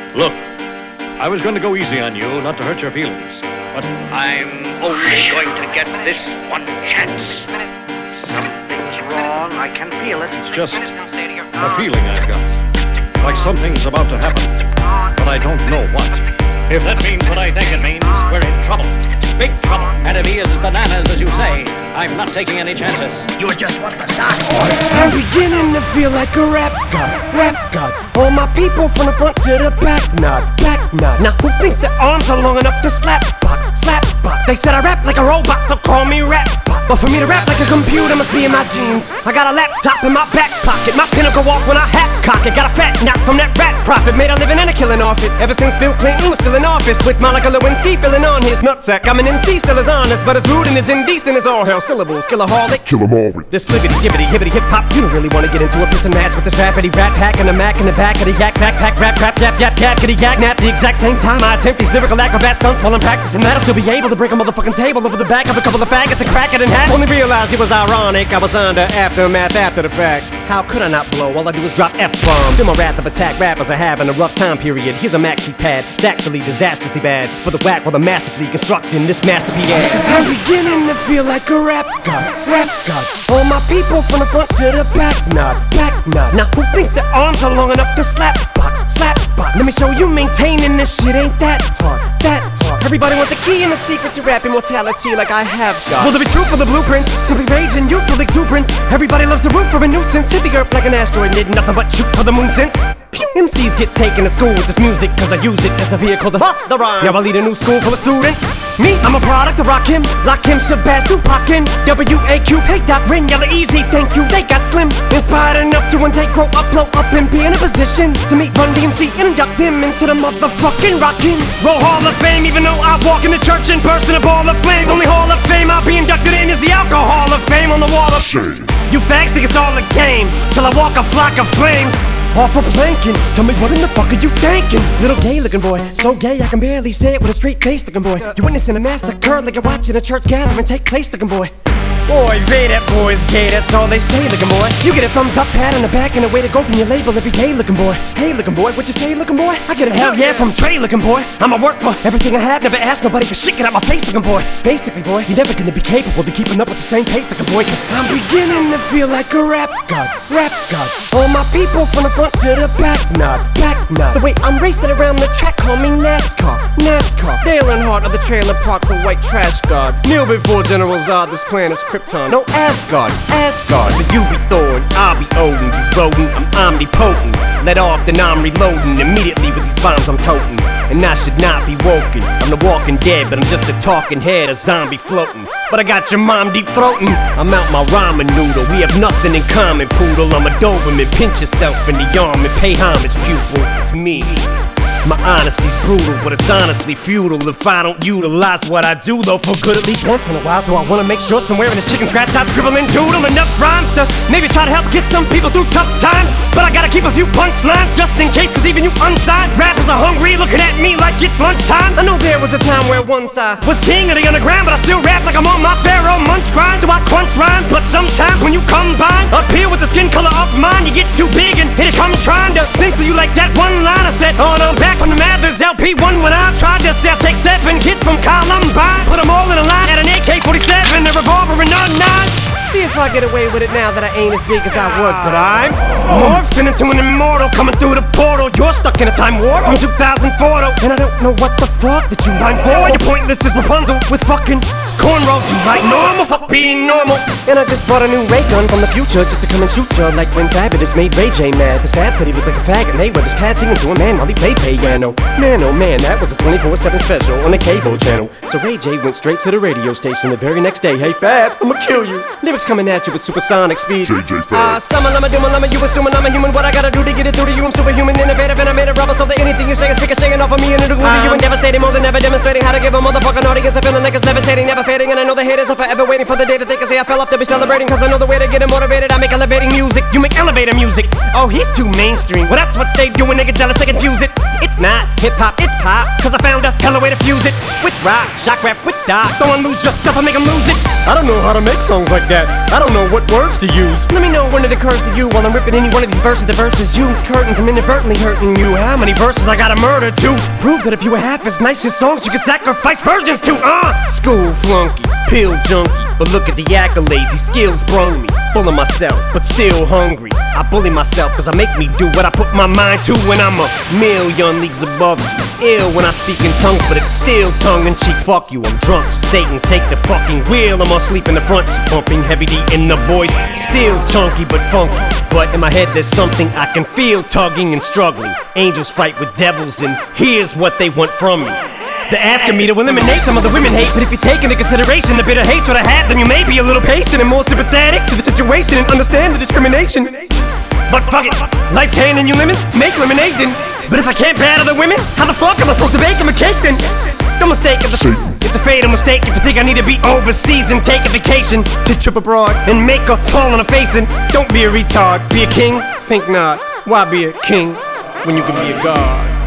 Look, I was going to go easy on you, not to hurt your feelings, but I'm only going to get this one chance. Something's wrong. I can feel it. It's just a feeling I've got. Like something's about to happen, but I don't know what. If that means what I think it means, we're in trouble. Big trouble. And if he is bananas, as you say, I'm not taking any chances. You just want the start order. I'm beginning to feel like a rap god. All my people from the front to the back nod. Now who thinks their arms are long enough to slap box? They said I rap like a robot, so call me rap bot. But for me to rap like a computer must be in my genes. I got a laptop in my back pocket, my pinnacle walk when I hat cock it. Got a fat knock from that rat profit, made a living and a killing off it. Ever since Bill Clinton was still in office, with Monica Lewinsky filling on his nutsack. I'm an MC, still as honest, but as rude and as indecent as all hell. Syllables, killaholic, kill 'em all. This flippity, gibbity, hibbity, hip hop. You don't really wanna get into a piss and match with this rapidy rat pack and a Mac in the back of the yak backpack, rap, yap, kitty yak, nap. The exact same time I attempt these lyrical acrobat stunts while I'm practicing that, I'll still be able to break a motherfucking table over the back of a couple of faggots and crack it in half. Only realized it was ironic, I was under aftermath after the fact. How could I not blow? All I do is drop F-bombs. Feel my wrath of attack, rappers are having a rough time period. Here's a maxi pad, it's actually disastrously bad. For the whack while I'm masterfully constructing this masterpiece. Cause I'm beginning to feel like a rap god. All my people from the front to the back nod. Now who thinks their arms are long enough to slap box? Let me show you maintaining this shit ain't that hard. Everybody want the key and the secret to rap immortality like I have got. Will there be truth for the blueprints? Simply rage and youthful exuberance. Everybody loves to root for a nuisance. Hit the earth like an asteroid, did nothing but shoot for the moon since. MCs get taken to school with this music, cause I use it as a vehicle to bust the rhyme. Now I lead a new school full of students. Me, I'm a product of Rakim, Lakim, Shabazz, Tupac, W.A.Q. Hey Doc, Rin, Yella, Easy, thank you, they got slim. Inspired enough to one day grow up, blow up, and be in a position to meet Run DMC and induct them into the motherfucking Rockin' Roll Hall of Fame. Even though I walk in the church in person, a ball of flames. Only Hall of Fame I'll be inducted in is the Alcohol of Fame on the wall of shame. You fags think it's all a game, till I walk a flock of flames. Off for planking, tell me what in the fuck are you thinking? Little gay looking boy, so gay I can barely say it with a straight face looking boy. You witnessing a massacre like you're watching a church gathering take place looking boy. Boy, they that boy's gay, that's all they say looking boy. You get a thumbs up, pat on the back, and a way to go from your label every day looking boy. Hey looking boy, what you say looking boy? I get a hell yeah from Trey looking boy. I'ma work for everything I have, never ask nobody for shit, get out my face looking boy. Basically boy, you're never gonna be capable of keeping up with the same pace looking boy. Cause I'm beginning to feel like a rap god. All my people from the front to the back nod. The way I'm racing around the track, call me NASCAR. Dale Earnhardt of the trailer park, the white trash god. Kneel before General Zod, this planet's Krypton. No Asgard. So you be Thor and I'll be Odin. You rodent, I'm omnipotent. Let off, then I'm reloading immediately with these bombs I'm toting. And I should not be woken. I'm the walking dead, but I'm just a talking head, a zombie floating. But I got your mom deep throating. I'm out my ramen noodle. We have nothing in common, poodle. I'm a Doberman. Pinch yourself in the arm and pay homage, pupil. It's me. My honesty's brutal, but it's honestly futile if I don't utilize what I do, though for good at least once in a while. So I wanna make sure somewhere in this chicken scratch I scribble and doodle enough rhymes to maybe try to help get some people through tough times. But I gotta keep a few punchlines just in case, cause even you unsigned rappers are hungry, looking at me like it's lunchtime. I know there was a time where once I was king of the underground, but I still rap like I'm on my Pharaoh Munch grind. So I crunch rhymes, but sometimes when you combine up here with the skin color of mine, you get too big and here it comes trying to censor you like that one line I said on back from the Mathers LP1 when I tried to sell. Take 7 kids from Columbine, put them all in a line at an AK-47, a revolver and a 9. See if I get away with it now that I ain't as big as I was, but I'm morphing into an immortal coming through the portal. You're stuck in a time warp from 2004 though, and I don't know what the fuck that you rhyme for. You're pointless as Rapunzel with fucking cornrows. You like normal, fuck being normal. And I just bought a new ray gun from the future just to come and shoot ya, like when Fabulous made Ray J mad. His Fab said he looked like a faggot, Mayweather's pad singing to a man while he played piano. Man, oh man, that was a 24/7 special on the cable channel. So Ray J went straight to the radio station the very next day. Hey Fab, I'ma kill you. Lyrics coming at you with supersonic speed. Summon, I'm a doom, you assuming I'm a human. What I gotta do to get it through to you? I'm superhuman, innovative, and I made a rubber so that anything you say is ricocheting off of me and it'll glue to you and devastating more than ever, demonstrating how to give a motherfucking audience a feeling like it's levitating, never fading. And I know the haters are forever waiting for the day that they can say I fell off to be celebrating, cause I know the way to get them motivated. I make elevating music, you make elevator music. Oh, he's too mainstream. Well, that's what they do when they get jealous, they confuse it. It's not hip-hop, it's pop, cause I found a hella way to fuse it with rock, shock rap, with dot. Don't lose yourself, I make them lose it. I don't know how to make songs like that. I don't know what words to use. Let me know when it occurs to you while I'm ripping any one of these verses. The verses you, it's curtains, I'm inadvertently hurting you. How many verses I gotta murder to prove that if you were half as nice as songs you could sacrifice virgins to? School flunky, pill junkie, but look at the accolades, these skills brung me. Full of myself, but still hungry. I bully myself cause I make me do what I put my mind to when I'm a million leagues above you. Ill when I speak in tongues, but it's still tongue-in-cheek. Fuck you, I'm drunk, so Satan take the fucking wheel. I'm asleep in the front seat, pumping heavy D in the voice. Still chunky but funky, but in my head there's something I can feel tugging and struggling. Angels fight with devils and here's what they want from me. They're asking me to eliminate some of the women hate, but if you take into consideration the bitter hatred I have, then you may be a little patient and more sympathetic to the situation and understand the discrimination. But fuck it, life's handing you lemons, make lemonade then. But if I can't battle the women, how the fuck am I supposed to bake them a cake then? No mistake, it's a fatal mistake if you think I need to be overseas and take a vacation to trip abroad and make a fall on a face. And don't be a retard, be a king, think not. Why be a king when you can be a god?